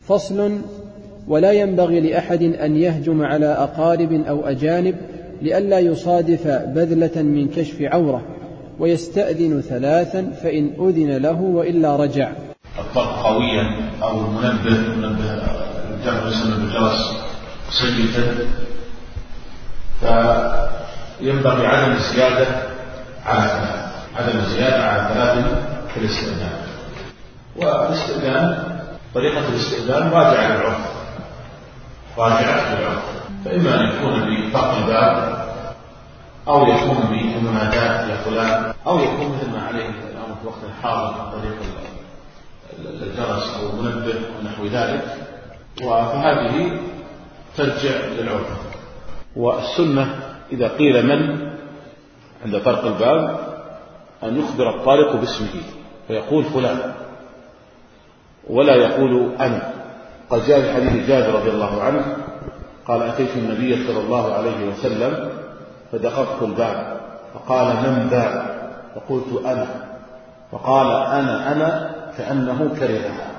فصل. ولا ينبغي لأحد أن يهجم على أقارب أو أجانب لئلا يصادف بذلة من كشف عورة، ويستأذن 3 فإن أذن له وإلا رجع. الطرق قويا أو منبه بالجرس سيدا، فينبغي عدم الزيادة على 3 في الاستئذان. والاستئذان طريقة الاستئذان راجعة للعرف، فإما أن يكون بطرق الباب، أو يكون بمناداة يا فلان، أو يكون مثل ما عليه الأمر في وقت الحاضر عن طريق الجرس أو المنبه ونحو ذلك، فهذه ترجع للعرف. والسنة إذا قيل من عند طرق الباب أن يخبر الطارق باسمه فيقول فلان ولا يقول أنا. قد جاء في حديث جابر رضي الله عنه قال: أتيت النبي صلى الله عليه وسلم فدققت الباب فقال: من ذا؟ فقلت: أنا. فقال: أنا كأنه كرهها،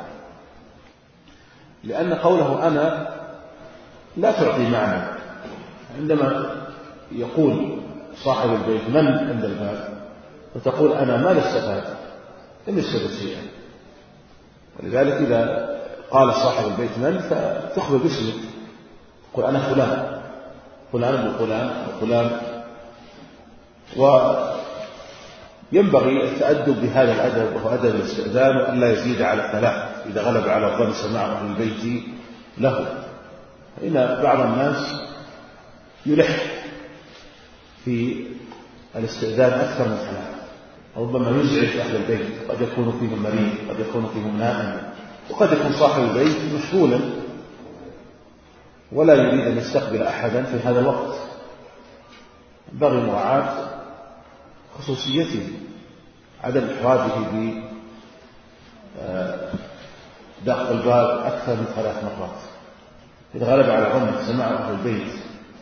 لأن قوله أنا لا تعطي معنى. عندما يقول صاحب البيت من عند الباب فتقول أنا، ما استفاد، لم يستفد شيئا. ولذلك إذا قال صاحب البيت من فتخبر باسمك، تقول أنا فلان ابن فلان وفلان. وينبغي التأدب بهذا الأدب، وهو أدب الاستئذان، وأن لا يزيد على 3 إذا غلب على الظن سماع أهل البيت له. فإن بعض الناس يلح في الاستئذان أكثر من 3، ربما يزعج أهل البيت، قد يكون فيهم مريض، قد يكون فيهم نائم، وقد يكون صاحب البيت مشغولا ولا يريد أن يستقبل أحدا في هذا الوقت. ينبغي مراعاة خصوصيته، عدم إحراجه بدق الباب أكثر من 3 مرات. إذا غلب على ظنك سماع أهل البيت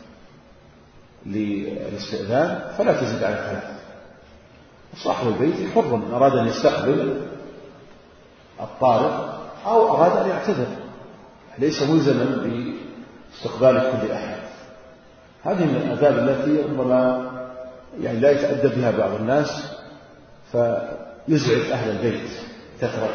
للاستئذان فلا تزيد على 3. صاحب البيت حر، إن أراد أن يستقبل الطارق أو أراد أن يعتذر، ليس ملزما باستقبال كل أحد. هذه من الآداب التي ربما لا يتأدب بها بعض الناس فيزعج أهل البيت، كثرة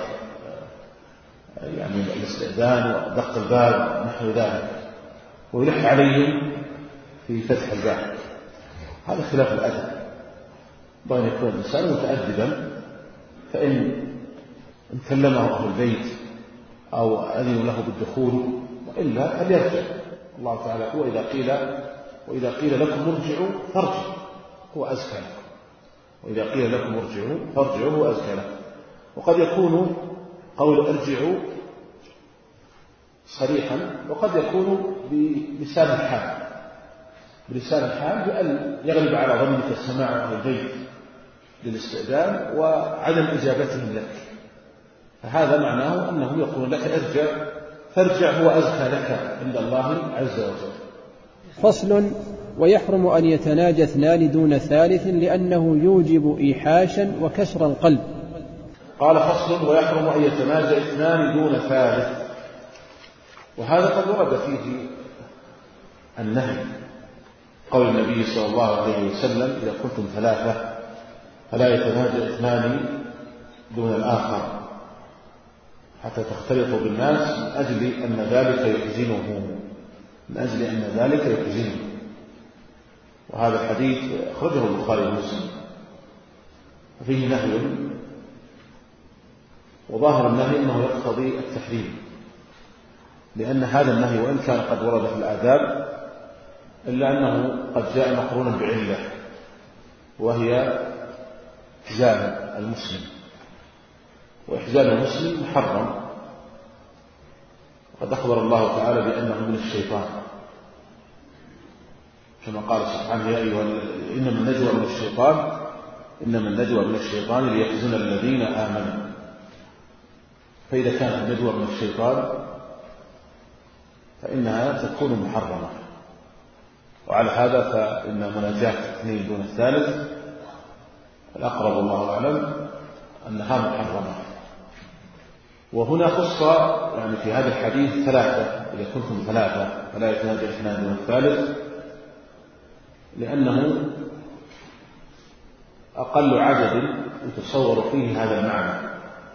الاستئذان ودق الباب نحو ذلك، ويلح عليهم في فتح الباب. هذا خلاف الأدب. بأن يكون الإنسان متأدبا، فإن كلمه أهل البيت أو أذنوا له بالدخول وإلا فليرجع. الله تعالى هو وإذا قيل لكم ارجعوا فارجعوا هو أزكى لكم، وإذا قيل لكم ارجعوا فارجعوا هو أزكى لكم. وقد يكون قول ارجعوا صريحا، وقد يكون بلسان الحال بأن يغلب على ظنك سماع أهل البيت للاستئذان وعدم إجابتهم لك، فهذا معناه أنه يقول لك ارجع، فارجع هو أزكى لك عند الله عز وجل. فصل. ويحرم أن يتناجى 2 دون 3 لأنه يوجب إيحاشا وكسر القلب. قال: فصل. ويحرم أن يتناجى 2 دون 3، وهذا قد ورد فيه النهي. قول النبي صلى الله عليه وسلم: إذا كنتم 3 فلا يتناجى 2 دون الآخر حتى تختلطوا بالناس، من أجل أن ذلك يحزنه. وهذا الحديث أخرجه البخاري ومسلم، وفيه نهي، وظاهر النهي أنه يقتضي التحريم، لأن هذا النهي وإن كان قد ورد في الآداب إلا أنه قد جاء مقرونا بعلة، وهي إحزان المسلم، وإحزان المسلم محرم. وقد أخبر الله تعالى بأنه من الشيطان، كما قال سبحانه: يا أيها إنما النجوى من الشيطان ليحزن الذين آمنوا. فإذا كانت النجوى من الشيطان فإنها تكون محرمة، وعلى هذا فإن مناجاة 2 دون 3 الأقرب الله أعلم أنها محرمة. وهنا خص يعني في هذا الحديث ثلاثة، إذا كنتم ثلاثة فلا يتناجى اثنان دون الثالث، لأنه أقل عدد يتصور فيه هذا المعنى،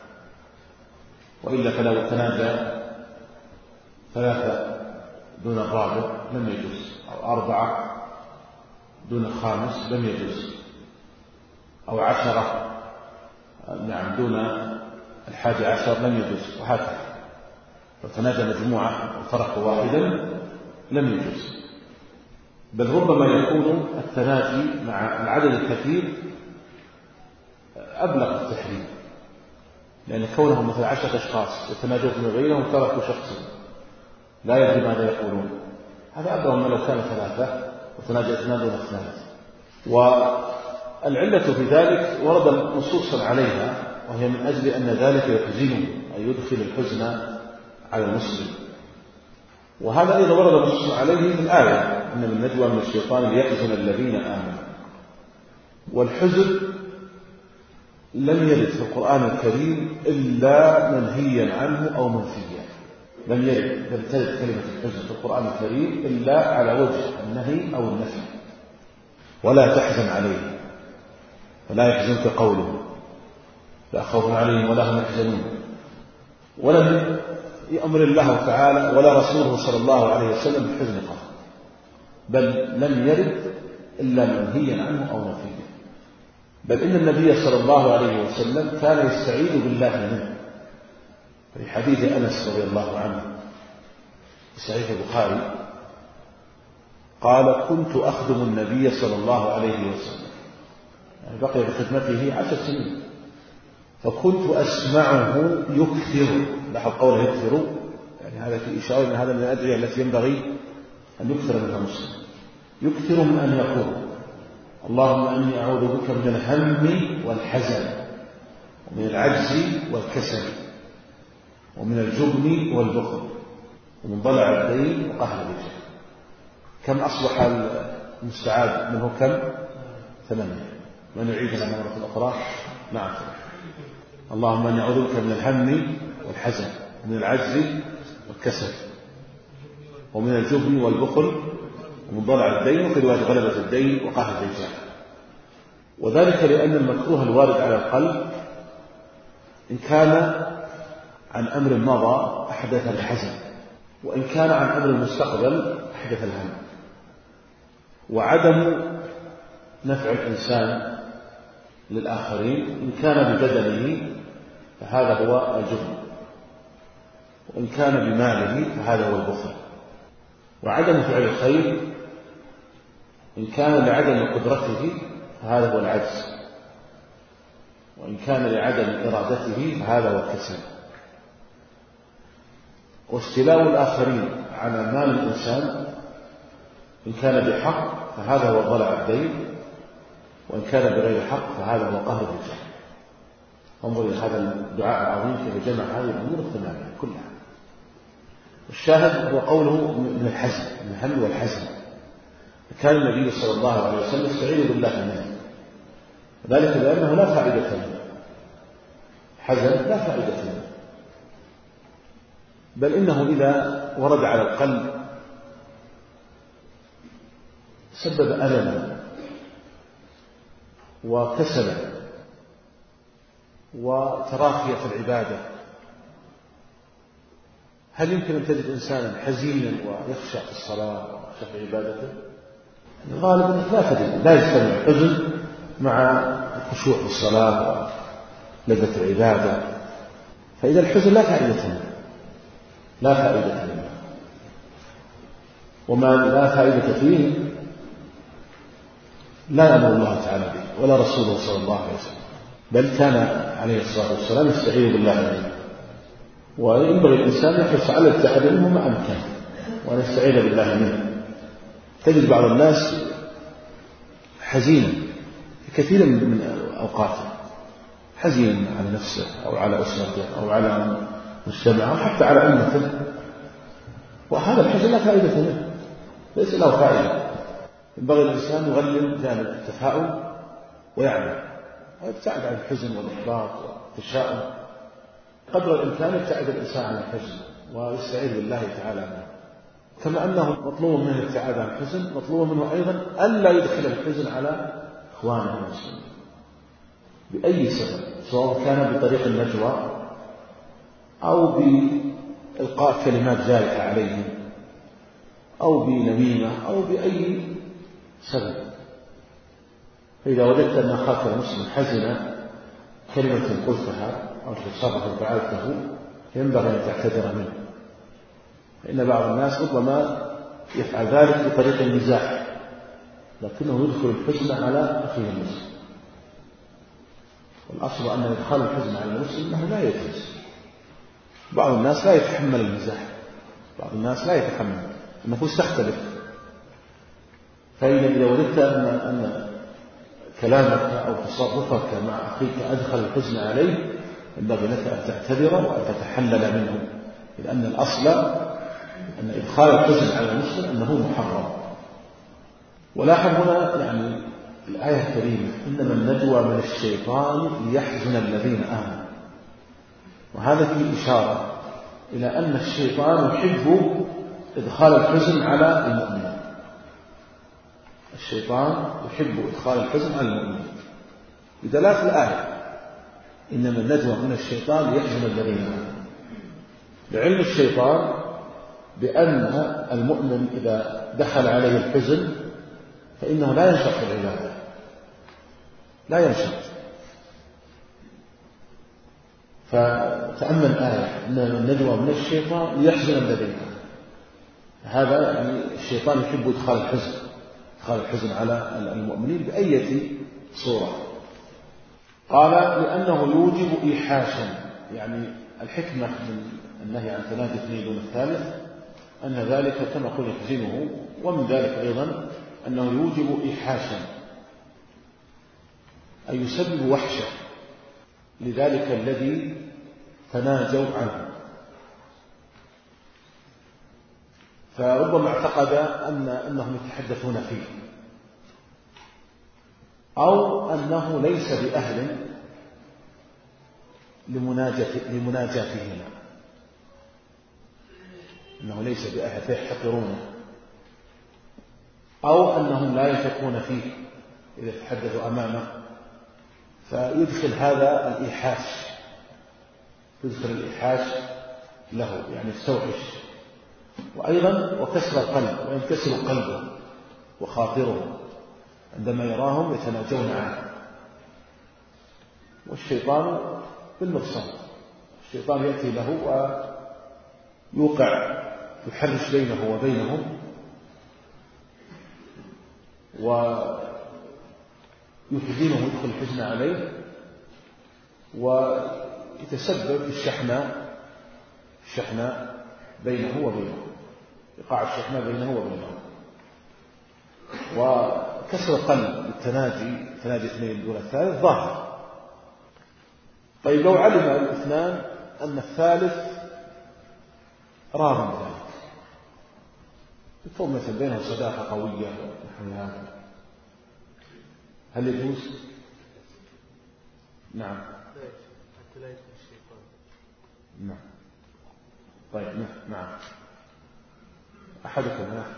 وإلا فلو تناجى ثلاثة دون الرابع لم يجوز، أو أربعة دون الخامس لم يجوز، أو 10 نعم دون 11 لم يجوز، وهكذا. لو تناجى مجموعة أو فرق واحدا لم يجوز، بل ربما يكون التناجي مع العدد الكثير أبلغ التحريم، لأن كونهم مثل 10 أشخاص يتناجون من غيرهم تركوا شخصا لا يدري ماذا يقولون، هذا أبلغ ما لو كان 3 وتناجى 2 دون الثالث. والعلة في ذلك ورد نصوصا عليها، وهي من أجل أن ذلك يحزنه، أي يدخل الحزن على المسلم. وهذا أيضا ورد نصوصا عليه في الآية: إن من نجوى من الشيطان ليحزن الذين آمنوا. والحزن لم يرد في القرآن الكريم إلا منهيا عنه أو منفيا، لم ترد كلمة الحزن في القرآن الكريم إلا على وجه النهي أو النفي. ولا تحزن عليه، فلا يحزنك قوله لا خوف عليهم ولا هم يحزنون. ولم يأمر الله تعالى ولا رسوله صلى الله عليه وسلم بالحزن قط، بل لم يرد إلا منهيا عنه أو نفيا. بل إن النبي صلى الله عليه وسلم كان يستعيذ بالله منه، في حديث أنس رضي الله عنه في صحيح البخاري قال: كنت أخدم النبي صلى الله عليه وسلم، يعني بقي بخدمته 10 سنين، فكنت أسمعه يكثر، لاحظ قوله يكثر، يعني هذا في إشارة أن هذا من الأدعية التي ينبغي أن يكثر منها مسلم، يكثر من أن يقول: اللهم إني أعوذ بك من الهم والحزن، ومن العجز والكسل، ومن الجبن والبخل، ومن ضلع الدين وقهر الرجال. كم أصبح المستعاذ منه؟ كم؟ 8. من يعيدها مرة أخرى؟ نعم. اللهم إني أعوذ بك من الهم والحزن، ومن العجز والكسل، ومن الجبن والبخل، ومن ضلع الدين، وفي رواية غلبة الدين وقهر الرجال. وذلك لأن المكروه الوارد على القلب إن كان عن أمر مضى أحدث الحزن، وإن كان عن أمر المستقبل أحدث الهم. وعدم نفع الإنسان للآخرين إن كان ببدنه فهذا هو الجبن، وإن كان بماله فهذا هو البخل. وعدم فعل الخير إن كان لعدم قدرته فهذا هو العجز، وإن كان لعدم إرادته فهذا هو الكسل. واستيلاء الآخرين على مال الإنسان إن كان بحق فهذا هو ضلع الدين، وإن كان بغير حق فهذا هو قهر الرجال. انظر إلى هذا الدعاء العظيم كيف جمع هذه الأمور الثمانية كلها. الشاهد هو قوله من الحزن، من الهم والحزن. كان النبي صلى الله عليه وسلم يستعيذ بالله منه، ذلك لأنه لا فائدة له، حزن لا فائدة له، بل إنه إذا ورد على القلب سبب ألما وكسلا وتراخية في العبادة. هل يمكن أن تجد إنسانا حزينا ويخشع في الصلاة ويخشع في عبادته؟ غالبا لا تجد، لا يجتمع الحزن مع الخشوع في الصلاة ولذة العبادة. فإذا الحزن لا فائدة له، لا فائدة له، وما لا فائدة فيه لا يأمر الله تعالى به ولا رسوله صلى الله عليه وسلم، بل كان عليه الصلاة والسلام يستعيذ بالله منه. وينبغي الإنسان يحرص على التعلم ما أمكن وأن يستعيذ بالله منه. تجد بعض الناس حزينا في كثير من أوقاته، حزين على نفسه أو على أسرته أو على مجتمعه أو حتى على أمته، وهذا الحزن لا فائدة له، ليس له فائدة. ينبغي الإنسان يغلب جانب التفاؤل ويعمل ويبتعد عن الحزن والإحباط والتشاؤم. قدر الإمكان يبتعد الإنسان عن الحزن ويستعيذ بالله تعالى منه، كما أنه مطلوب منه الابتعاد عن الحزن، مطلوب منه أيضا ألا يدخل الحزن على إخوانه المسلمين بأي سبب، سواء كان بطريق النجوى أو بإلقاء كلمات جارحة عليهم أو بنميمة أو بأي سبب. فإذا وجدت أن أخاك المسلم حزن كلمة قلتها أو تصرف فعلته ينبغي أن تعتذر منه، فإن بعض الناس ربما يفعل ذلك بطريق المزاح لكنه يدخل الحزن على أخيه المسلم، والأصل أن إدخال الحزن على المسلم أنه لا يجوز. بعض الناس لا يتحمل المزاح، بعض الناس لا يتحمل، النفوس تختلف. فإذا وجدت أن كلامك أو تصرفك مع أخيك أدخل الحزن عليه ينبغي لك أن تعتذر وأن تتحلل منه، لأن الأصل أن إدخال الحزن على المسلم أنه محرم. ولاحظ هنا يعني الآية الكريمة إنما النجوى من الشيطان ليحزن الذين آمنوا، وهذا فيه إشارة إلى أن الشيطان يحب إدخال الحزن على المؤمنين. الشيطان يحب إدخال الحزن على المؤمنين بدلالة الآية إنما النجوى من الشيطان ليحزن الذين آمنوا، لعلم الشيطان بأن المؤمن إذا دخل عليه الحزن فإنه لا ينشط في العبادة، لا ينشط. فتأمل الآية إن النجوى من الشيطان ليحزن الذين آمنوا، هذا يعني الشيطان يحب إدخال الحزن على المؤمنين بأية صورة. قال لأنه يوجب إيحاشا، يعني الحكمة من النهي عن تنادي اثنين دون الثالث أن ذلك كما قلنا يحزنه، ومن ذلك أيضا أنه يوجب إيحاشا أي يسبب وحشة لذلك الذي تناجوا عنه، فربما اعتقد أنهم يتحدثون فيه أو أنه ليس بأهل لمناجاتهما، أنه ليس بأهل فيحتقرونه، أو أنهم لا يثقون فيه إذا تحدثوا أمامه، فيدخل هذا الإيحاش، يدخل الإيحاش له، يعني يستوحش، وأيضا وكسر القلب، وينكسر قلبه وخاطره عندما يراهم يتناجون عنه. والشيطان بالمرصاد، الشيطان يأتي له ويوقع يحرش بينه وبينهم ويحزنه، يدخل الحزن عليه ويتسبب في الشحناء بينه وبينه، إيقاع الشحناء بينه وبينه، وكسر القلب بالتناجي اثنين دون الثالث ظاهر. طيب لو علم الاثنان أن الثالث راض بذلك، يكون مثلا بينهم صداقة قوية ونحو هذا، هل يجوز؟ نعم. حتى لا يدخل الشيطان. نعم. طيب نعم. أحدكم نعم.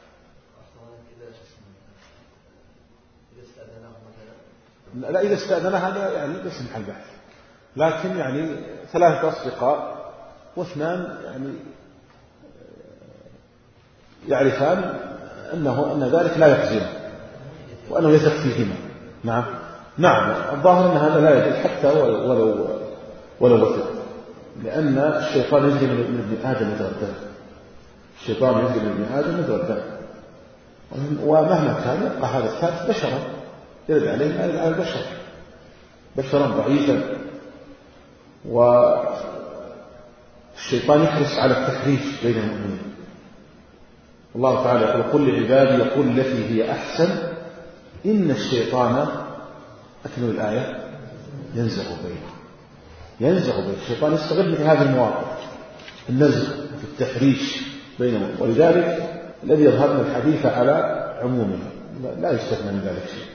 لا إذا استأذن هذا يعني ليس محل بحث، لكن يعني ثلاثة أصدقاء واثنان يعني يعرفان أن ذلك لا يحزن وأنه يثق فيهما. نعم الظاهر أن هذا لا يجوز حتى ولو وثق، لأن الشيطان يجري من ابن آدم مجرى الدم، الشيطان يجري من ابن آدم مجرى الدم، ومهما كان يبقى هذا الثالث بشرا يرد عليه ما يرد على البشر، بشرا ضعيفا، والشيطان يحرص على التحريف بين المؤمنين. الله تعالى يقول قل لعبادي يقول التي هي أحسن إن الشيطان أكمل الآية ينزغ بينهم. الشيطان يستغل مثل هذه المواقف، النزغ في التحريش بينهم، ولذلك الذي يظهر من الحديث على عمومه لا يستثنى من ذلك شيء.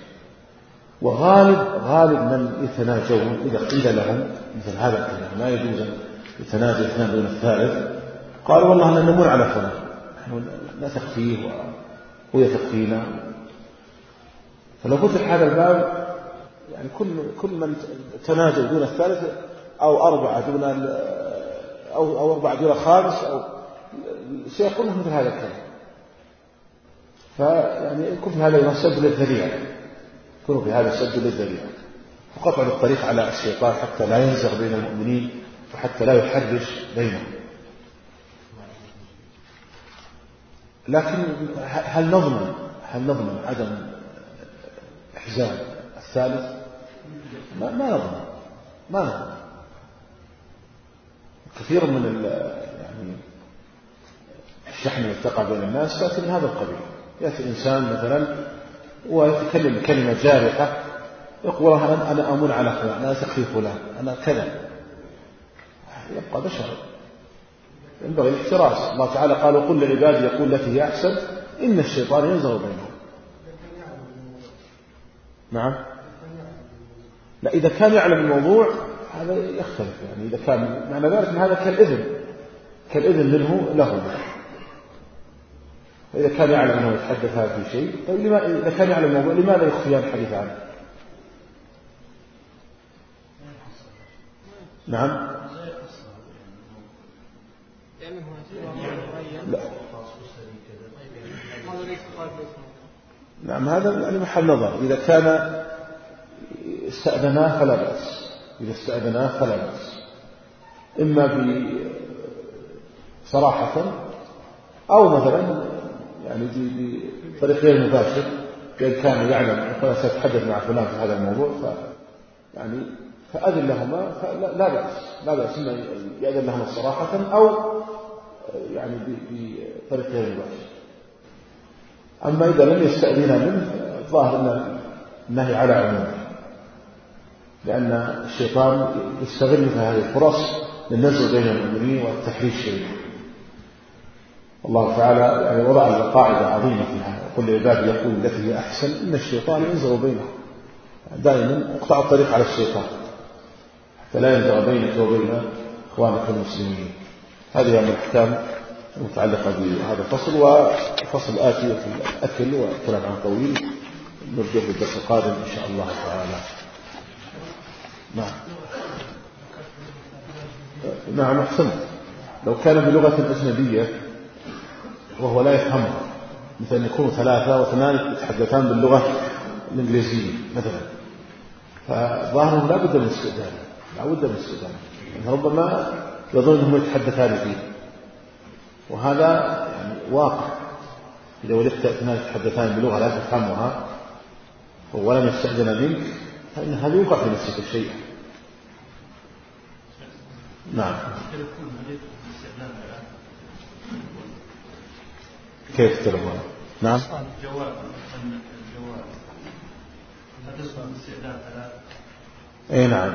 وغالب من يتناجون إذا قيل لهم مثل هذا الكلام لا يجوز يتناجى اثنان دون الثالث، قالوا والله أننا نمر على فلان، نحن نثق فيه وهو يثق فينا. فلو فتح هذا الباب يعني كل من تناجى دون الثالث أو أربعة دون أو أربعة دون الخامس أو سيقول مثل هذا الكلام. فيعني يكون في هذا سد للذريعة، يكون في هذا سد للذريعة وقطع الطريق على الشيطان حتى لا ينزغ بين المؤمنين وحتى لا يحرج بينهم. لكن هل نضمن عدم إحزان الثالث؟ ما نضمن. كثير من يعني الشحن والتقى بين الناس تأتي من هذا القبيل. يأتي إنسان مثلا ويتكلم كلمة جارحة يقول أنا أمن على فلان، أنا أثق فلان، أنا كذا. يبقى بشر، ينبغي الاحتراس. الله تعالى قال وقل لعبادي يقول التي هي أحسن إن الشيطان ينزغ بينهم. نعم. لا، إذا كان يعلم الموضوع هذا يختلف، يعني إذا كان معنى ذلك أن هذا كالإذن منه له. فإذا كان يعلم أنه يتحدث هذا في شيء، طيب إذا كان يعلم الموضوع لماذا يخفيان الحديث عنه؟ نعم. لا. نعم، هذا يعني محل نظر. إذا كان استأذناه فلا بأس، إما بصراحة أو مثلا يعني بطريق غير مباشر، إذا كان يعلم أنه سيتحدث مع فلان في هذا الموضوع يعني فأذن لهما فلا بأس إما يأذن لهما صراحة أو يعني بطريق غير مباشر. أما إذا لم يستأذن منه الظاهر أن النهي على عمومه، لأن الشيطان يستغل في هذه الفرص للنزع بين المؤمنين والتحريش بينهم. الله تعالى يعني وضع قاعدة عظيمة فيها، وقل لعبادي يقول التي هي أحسن إن الشيطان ينزغ بينهم. دائما اقطع الطريق على الشيطان حتى لا ينزغ بينك وبين إخوانك المسلمين. هذه من الأحكام المتعلقة بهذا الفصل. وفصل آتي في الأكل والكلام عن طويل نرجع في الدرس القادم إن شاء الله تعالى. نعم أحسنت. لو كان بلغة أجنبية وهو لا يفهمها، مثل أن يكونوا 3 و8 يتحدثان باللغة الإنجليزية مثلا، فظاهرهم لا بد من استئذان، يعني ربما يظن أنهم يتحدثان فيه، وهذا يعني واقع. إذا ولدت 2 يتحدثان بلغة لا تفهمها ولم يستأذن منك فإن هذا يوقع في نفسك الشيء. نعم. كيف تلمون؟ نعم. الجواب هذا الاستئذان اي نعم.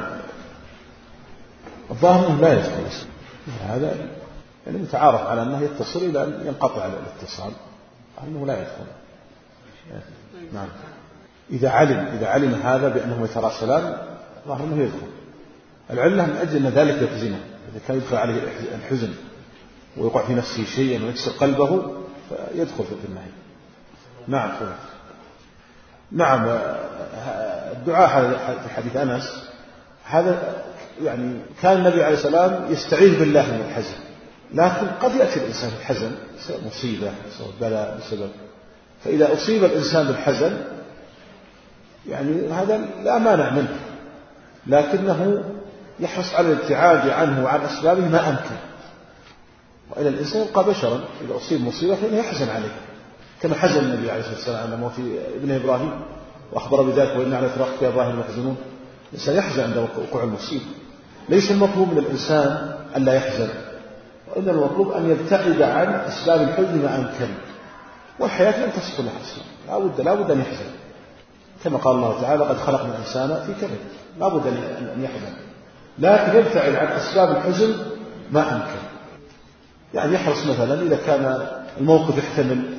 الظاهر انه لا يدخل هذا، يعني متعارف على انه يتصل الى ان ينقطع على الاتصال، انه لا يدخل. نعم. اذا علم هذا بانهم يتراسلان الظاهر انه يدخل. العله من اجل ان ذلك يحزنه، اذا كان يدخل عليه الحزن ويقع في نفسه شيئا ويكسر قلبه فيدخل في النهي. نعم. نعم. الدعاء في حديث أنس هذا يعني كان النبي عليه السلام يستعيذ بالله من الحزن، لكن قد يأتي الإنسان الحزن مصيبة أو بلاء بسبب، فإذا أصيب الإنسان بالحزن يعني هذا لا مانع منه، لكنه يحرص على الابتعاد عنه وعن أسبابه ما أمكن. وإن الإنسان يبقى بشرا، إذا أصيب مصيبة فإنه يحزن عليه، كما حزن النبي عليه الصلاة والسلام على موت ابنه إبراهيم وأخبر بذلك وإن على فراقك يا إبراهيم محزنون. الإنسان يحزن عند وقوع المصيبة. ليس المطلوب من الإنسان أن لا يحزن، وإن المطلوب أن يبتعد عن أسباب الحزن ما أمكن، والحياة لن تصح لها أصلا، لا بد أن يحزن، كما قال الله تعالى قد خلقنا الإنسان في كبد، لا بد أن يحزن، لكن يبتعد عن أسباب الحزن ما أمكن. يعني يحرص مثلا إذا كان الموقف يحتمل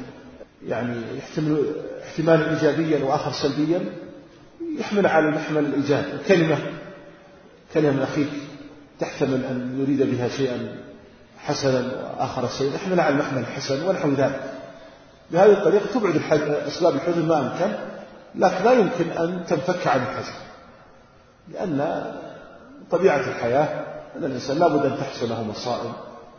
احتمال إيجابيا وآخر سلبيا، يحمل على المحمل الإيجابي. كلمة من أخيك تحتمل أن يريد بها شيئا حسنا وآخر سيئا، نحمل على المحمل الحسن ونحو ذلك. بهذه الطريقة تبعد أسباب الحزن ما أمكن، لكن لا يمكن أن تنفك عن الحزن، لأن طبيعة الحياة أن الإنسان لا بد أن تحصل له مصائب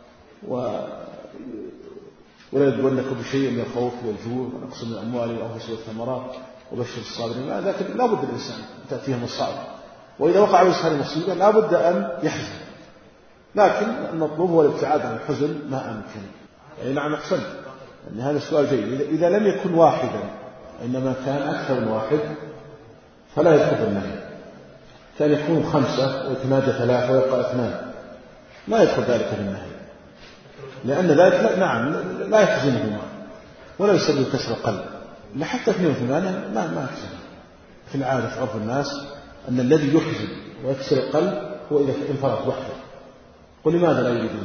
ولا يبلونكم بشيء من الخوف والجوع ونقص من الأموال والأنفس والثمرات وبشر الصابرين، لكن لا بد الإنسان أن تأتيه مصائب، وإذا وقع الإنسان مصيبة لا بد أن يحزن، لكن المطلوب هو الابتعاد عن الحزن ما أمكن. يعني نعم أحسن، يعني هذا السؤال جيد. إذا لم يكن واحدا إنما كان أكثر من واحد فلا يدخل النهي، كان يكون 5 ويتنادى 3 ويبقى 2 لا يدخل ذلك في النهي، لأن ذلك نعم لا يحزنهما ولا يسبب كسر القلب، لا حتى 2 و8 ما يحزن. في العادة في عرف الناس أن الذي يحزن ويكسر القلب هو إذا انفرد وحده. قل لماذا لا يريدون؟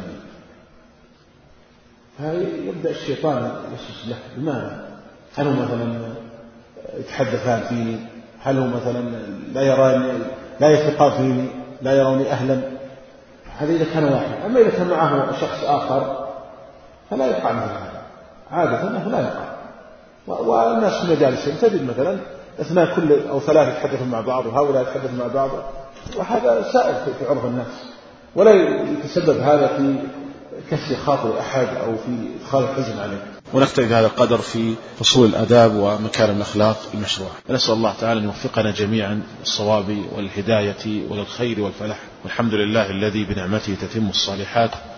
فيبدأ الشيطان يسوس له. لماذا؟ هل هو مثلا يتحدثان فيني؟ هل هو مثلا لا يثقان فيني؟ لا يروني أهلا؟ هذا إذا كان واحد. أما إذا كان معه شخص آخر فلا يقع مثل هذا، عادة أنه لا يقع. والناس في مجالسهم تجد مثلا 2 كل أو 3 يتحدثون مع بعض وهؤلاء يتحدثون مع بعض، وهذا سائر في عرف الناس، ولا يتسبب هذا في كسر خاطر أحد أو في إدخال الحزن عليه. ونكتفي بهذا القدر في فصول الآداب ومكارم الأخلاق المشروعة. نسأل الله تعالى أن يوفقنا جميعا للصواب والهداية وللخير والفلاح، والحمد لله الذي بنعمته تتم الصالحات.